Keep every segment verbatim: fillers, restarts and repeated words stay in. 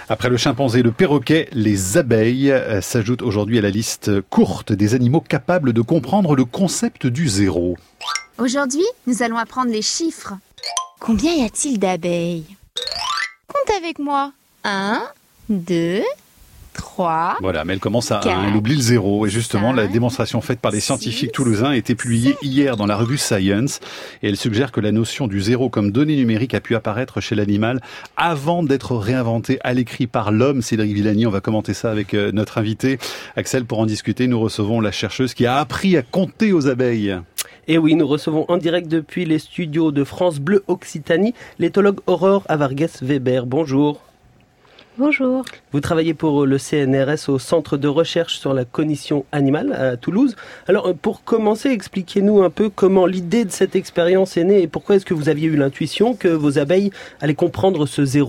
Après le chimpanzé et le perroquet, les abeilles s'ajoutent aujourd'hui à la liste courte des animaux capables de comprendre le concept du zéro. Aujourd'hui, nous allons apprendre les chiffres. Combien y a-t-il d'abeilles ? Compte avec moi. Un, deux, trois. Voilà, mais elle commence à, quatre, elle oublie le zéro. Et justement, cinq, la démonstration faite par les scientifiques toulousains a été publiée sept. hier dans la revue Science. Et elle suggère que la notion du zéro comme donnée numérique a pu apparaître chez l'animal avant d'être réinventée à l'écrit par l'homme. Cédric Villani, on va commenter ça avec notre invité. Axel, pour en discuter, nous recevons la chercheuse qui a appris à compter aux abeilles. Et oui, nous recevons en direct depuis les studios de France Bleu Occitanie l'éthologue Aurore Avargues-Weber. Bonjour. Bonjour. Vous travaillez pour le C N R S au Centre de recherche sur la cognition animale à Toulouse. Alors, pour commencer, expliquez-nous un peu comment l'idée de cette expérience est née et pourquoi est-ce que vous aviez eu l'intuition que vos abeilles allaient comprendre ce zéro ?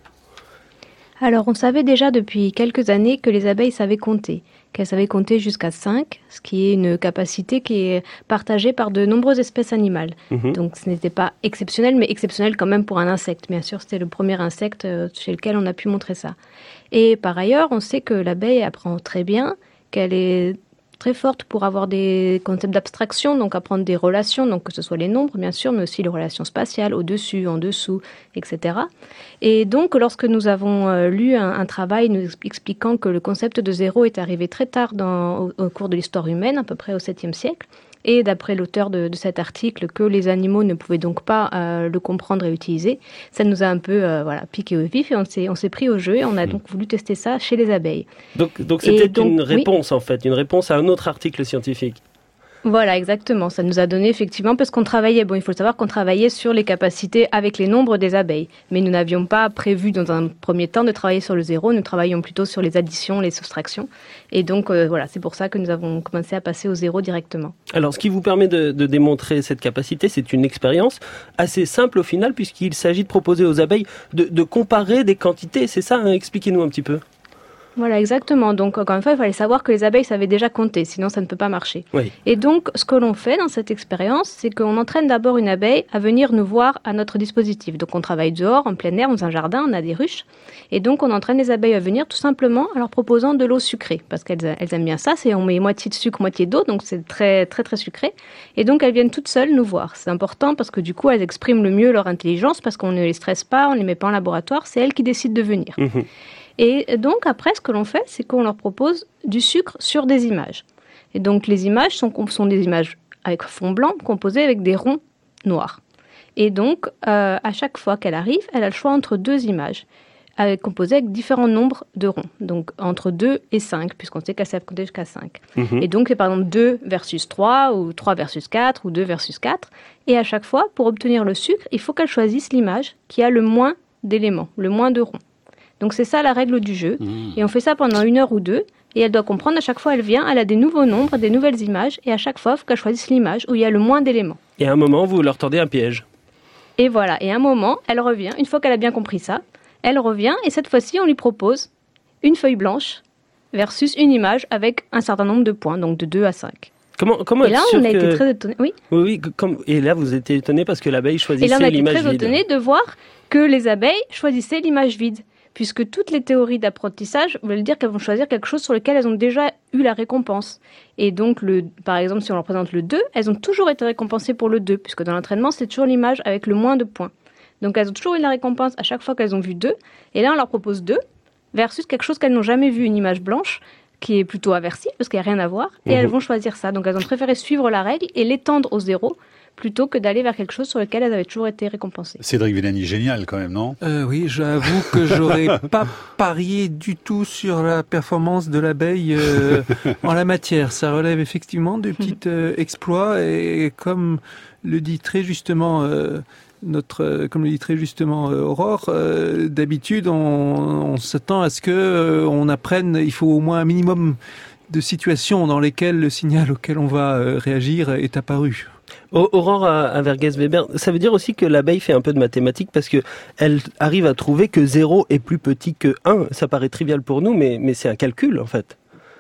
Alors, on savait déjà depuis quelques années que les abeilles savaient compter, qu'elles savaient compter jusqu'à cinq, ce qui est une capacité qui est partagée par de nombreuses espèces animales. Mmh. Donc, ce n'était pas exceptionnel, mais exceptionnel quand même pour un insecte. Bien sûr, c'était le premier insecte chez lequel on a pu montrer ça. Et par ailleurs, on sait que l'abeille apprend très bien, qu'elle est très forte pour avoir des concepts d'abstraction, donc apprendre des relations, donc que ce soit les nombres bien sûr, mais aussi les relations spatiales, au-dessus, en dessous, et cetera. Et donc, lorsque nous avons euh, lu un, un travail nous expliquant que le concept de zéro est arrivé très tard dans, au, au cours de l'histoire humaine, à peu près au septième siècle, et d'après l'auteur de, de cet article, que les animaux ne pouvaient donc pas euh, le comprendre et utiliser, ça nous a un peu euh, voilà, piqué au vif et on s'est, on s'est pris au jeu et on a donc voulu tester ça chez les abeilles. Donc, donc c'était donc, une réponse oui. en fait, une réponse à un autre article scientifique. Voilà, exactement. Ça nous a donné effectivement, parce qu'on travaillait, bon, il faut le savoir qu'on travaillait sur les capacités avec les nombres des abeilles. Mais nous n'avions pas prévu dans un premier temps de travailler sur le zéro, nous travaillions plutôt sur les additions, les soustractions. Et donc, euh, voilà, c'est pour ça que nous avons commencé à passer au zéro directement. Alors, ce qui vous permet de, de démontrer cette capacité, c'est une expérience assez simple au final, puisqu'il s'agit de proposer aux abeilles de, de comparer des quantités. C'est ça, hein, expliquez-nous un petit peu. Voilà, exactement. Donc, encore une fois, il fallait savoir que les abeilles savaient déjà compter, sinon ça ne peut pas marcher. Oui. Et donc, ce que l'on fait dans cette expérience, c'est qu'on entraîne d'abord une abeille à venir nous voir à notre dispositif. Donc, on travaille dehors, en plein air, dans un jardin, on a des ruches. Et donc, on entraîne les abeilles à venir tout simplement en leur proposant de l'eau sucrée. Parce qu'elles elles aiment bien ça, c'est on met moitié de sucre, moitié d'eau, donc c'est très, très, très sucré. Et donc, elles viennent toutes seules nous voir. C'est important parce que du coup, elles expriment le mieux leur intelligence parce qu'on ne les stresse pas, on ne les met pas en laboratoire, c'est elles qui décident de venir. Mmh. Et donc, après, ce que l'on fait, c'est qu'on leur propose du sucre sur des images. Et donc, les images sont, sont des images avec fond blanc, composées avec des ronds noirs. Et donc, euh, à chaque fois qu'elle arrive, elle a le choix entre deux images, avec, composées avec différents nombres de ronds. Donc, entre deux et cinq, puisqu'on sait qu'elle sait compter jusqu'à cinq. Mmh. Et donc, c'est par exemple deux versus trois, ou trois versus quatre, ou deux versus quatre. Et à chaque fois, pour obtenir le sucre, il faut qu'elle choisisse l'image qui a le moins d'éléments, le moins de ronds. Donc c'est ça la règle du jeu. Mmh. Et on fait ça pendant une heure ou deux. Et elle doit comprendre, à chaque fois elle vient, elle a des nouveaux nombres, des nouvelles images. Et à chaque fois, il faut qu'elle choisisse l'image où il y a le moins d'éléments. Et à un moment, vous leur tendez un piège. Et voilà. Et à un moment, elle revient. Une fois qu'elle a bien compris ça, elle revient. Et cette fois-ci, on lui propose une feuille blanche versus une image avec un certain nombre de points, donc de deux à cinq. Comment, comment et là, on a que... été très étonnés. Oui, oui, oui comme... Et là, vous étiez étonnés parce que l'abeille choisissait l'image vide. Et là, on a été très étonnés de voir que les abeilles choisissaient l'image vide. Puisque toutes les théories d'apprentissage veulent dire qu'elles vont choisir quelque chose sur lequel elles ont déjà eu la récompense. Et donc, le, par exemple, si on leur présente le deux, elles ont toujours été récompensées pour le deux, puisque dans l'entraînement, c'est toujours l'image avec le moins de points. Donc, elles ont toujours eu la récompense à chaque fois qu'elles ont vu deux. Et là, on leur propose deux, versus quelque chose qu'elles n'ont jamais vu, une image blanche, qui est plutôt aversive, parce qu'il n'y a rien à voir, et mmh. elles vont choisir ça. Donc, elles ont préféré suivre la règle et l'étendre au zéro, plutôt que d'aller vers quelque chose sur lequel elles avaient toujours été récompensées. Cédric Villani, génial quand même, non ? euh, Oui, j'avoue que j'aurais pas parié du tout sur la performance de l'abeille euh, en la matière. Ça relève effectivement de petits euh, exploits et comme le dit très justement euh, notre, comme le dit très justement euh, Aurore, euh, d'habitude on, on s'attend à ce que euh, on apprenne. Il faut au moins un minimum de situations dans lesquelles le signal auquel on va euh, réagir est apparu. Aurore Avargues-Weber, ça veut dire aussi que l'abeille fait un peu de mathématiques parce que elle arrive à trouver que zéro est plus petit que un. Ça paraît trivial pour nous, mais, mais c'est un calcul en fait.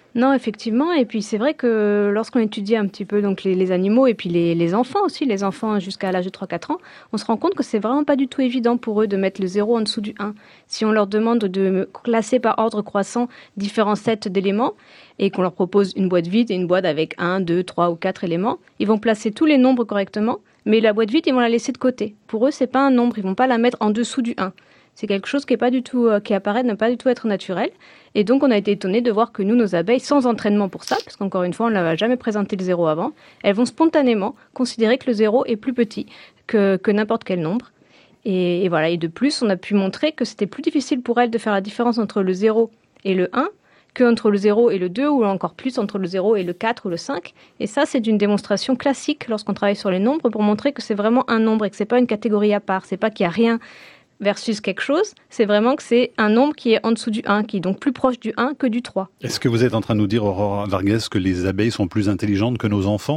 Non, effectivement. Et puis c'est vrai que lorsqu'on étudie un petit peu donc les, les animaux et puis les, les enfants aussi, les enfants jusqu'à l'âge de trois quatre ans, on se rend compte que c'est vraiment pas du tout évident pour eux de mettre le zéro en dessous du un. Si on leur demande de classer par ordre croissant différents sets d'éléments et qu'on leur propose une boîte vide et une boîte avec un, deux, trois ou quatre éléments, ils vont placer tous les nombres correctement, mais la boîte vide, ils vont la laisser de côté. Pour eux, c'est pas un nombre, ils vont pas la mettre en dessous du un. C'est quelque chose qui est pas du tout, euh, qui apparaît ne pas du tout être naturel. Et donc, on a été étonnés de voir que nous, nos abeilles, sans entraînement pour ça, parce qu'encore une fois, on ne leur a jamais présenté le zéro avant, elles vont spontanément considérer que le zéro est plus petit que, que n'importe quel nombre. Et, et voilà. Et de plus, on a pu montrer que c'était plus difficile pour elles de faire la différence entre le zéro et le un qu'entre le zéro et le deux, ou encore plus entre le zéro et le quatre ou le cinq. Et ça, c'est une démonstration classique lorsqu'on travaille sur les nombres pour montrer que c'est vraiment un nombre et que c'est pas une catégorie à part. C'est pas qu'il y a rien versus quelque chose, c'est vraiment que c'est un nombre qui est en dessous du un, qui est donc plus proche du un que du trois. Est-ce que vous êtes en train de nous dire, Aurore Varghese, que les abeilles sont plus intelligentes que nos enfants ?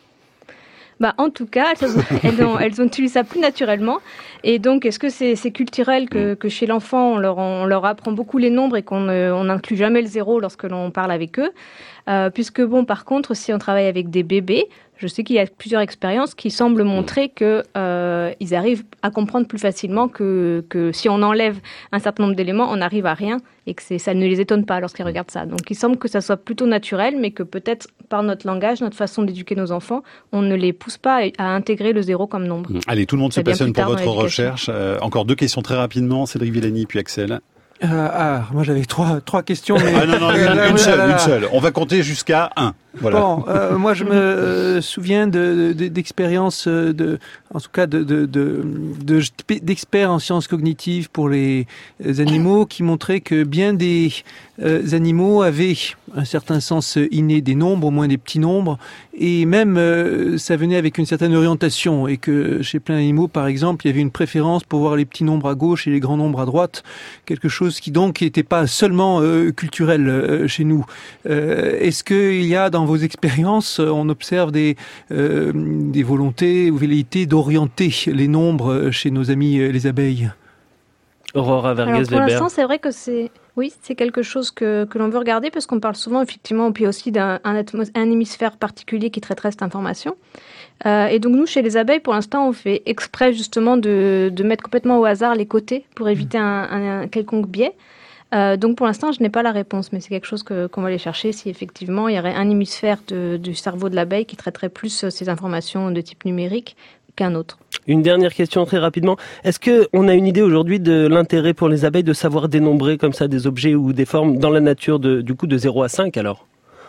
Bah, en tout cas, elles ont, elles ont, elles ont utilisé ça plus naturellement. Et donc, est-ce que c'est, c'est culturel que, que chez l'enfant, on leur, on leur apprend beaucoup les nombres et qu'on on n'inclut jamais le zéro lorsque l'on parle avec eux ? euh, Puisque, bon, par contre, si on travaille avec des bébés, je sais qu'il y a plusieurs expériences qui semblent montrer que euh, ils arrivent à comprendre plus facilement que, que si on enlève un certain nombre d'éléments, on n'arrive à rien et que c'est, ça ne les étonne pas lorsqu'ils regardent ça. Donc il semble que ça soit plutôt naturel, mais que peut-être par notre langage, notre façon d'éduquer nos enfants, on ne les pousse pas à intégrer le zéro comme nombre. Allez, tout le monde se passionne pour votre recherche. Euh, encore deux questions très rapidement, Cédric Villani puis Axel. Euh, ah, moi j'avais trois trois questions. Mais... Ah non non, une, une seule, une seule. On va compter jusqu'à un. Voilà. Bon, euh, moi je me euh, souviens de, de d'expériences de, en tout cas de, de, de, de d'experts en sciences cognitives pour les animaux qui montraient que bien des euh, animaux avaient un certain sens inné des nombres, au moins des petits nombres, et même euh, ça venait avec une certaine orientation, et que chez plein d'animaux, par exemple, il y avait une préférence pour voir les petits nombres à gauche et les grands nombres à droite, quelque chose qui donc n'était pas seulement euh, culturel euh, chez nous. Euh, est-ce qu'il y a dans vos expériences, on observe des, euh, des volontés ou velléités d'orienter les nombres chez nos amis les abeilles? Aurore Varghese-Weber. Pour l'instant, c'est vrai que c'est, oui, c'est quelque chose que, que l'on veut regarder parce qu'on parle souvent, effectivement, puis aussi d'un un, atmos- un hémisphère particulier qui traiterait cette information. Euh, et donc, nous, chez les abeilles, pour l'instant, on fait exprès, justement, de, de mettre complètement au hasard les côtés pour éviter un, un, un quelconque biais. Euh, donc pour l'instant, je n'ai pas la réponse, mais c'est quelque chose que, qu'on va aller chercher si effectivement il y aurait un hémisphère de, du cerveau de l'abeille qui traiterait plus ces informations de type numérique qu'un autre. Une dernière question très rapidement. Est-ce qu'on a une idée aujourd'hui de l'intérêt pour les abeilles de savoir dénombrer comme ça des objets ou des formes dans la nature de, du coup de zéro à cinq alors ?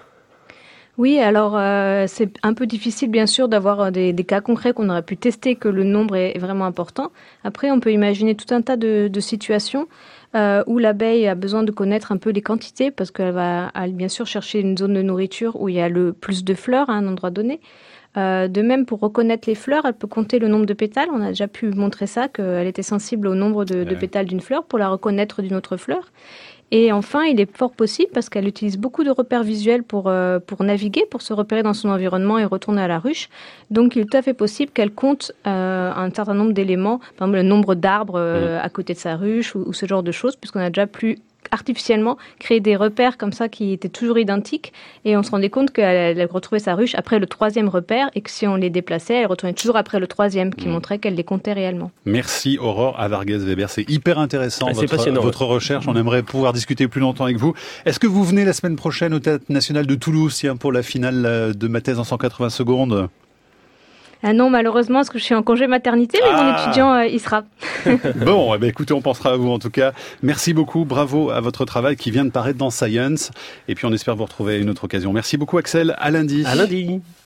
Oui, alors euh, c'est un peu difficile bien sûr d'avoir des, des cas concrets qu'on aurait pu tester que le nombre est, est vraiment important. Après, on peut imaginer tout un tas de, de situations euh, où l'abeille a besoin de connaître un peu les quantités parce qu'elle va elle, bien sûr chercher une zone de nourriture où il y a le plus de fleurs à un endroit donné. Euh, de même, pour reconnaître les fleurs, elle peut compter le nombre de pétales. On a déjà pu montrer ça, qu'elle était sensible au nombre de, de pétales d'une fleur pour la reconnaître d'une autre fleur. Et enfin, il est fort possible, parce qu'elle utilise beaucoup de repères visuels pour, euh, pour naviguer, pour se repérer dans son environnement et retourner à la ruche. Donc, il est tout à fait possible qu'elle compte euh, un certain nombre d'éléments, par exemple le nombre d'arbres euh, à côté de sa ruche ou, ou ce genre de choses, puisqu'on a déjà pu artificiellement créer des repères comme ça qui étaient toujours identiques et on se rendait compte qu'elle elle retrouvait sa ruche après le troisième repère et que si on les déplaçait, elle retournait toujours après le troisième qui mmh. montrait qu'elle les comptait réellement. Merci Aurore Varghese-Weber, c'est hyper intéressant ah, c'est votre, votre recherche, on aimerait pouvoir discuter plus longtemps avec vous. Est-ce que vous venez la semaine prochaine au Théâtre National de Toulouse tiens, pour la finale de ma thèse en cent quatre-vingts secondes? Ah non, malheureusement, parce que je suis en congé maternité, mais ah. mon étudiant, euh, il sera. Bon, eh bien, écoutez, on pensera à vous en tout cas. Merci beaucoup, bravo à votre travail qui vient de paraître dans Science. Et puis on espère vous retrouver à une autre occasion. Merci beaucoup Axel, à lundi. À lundi.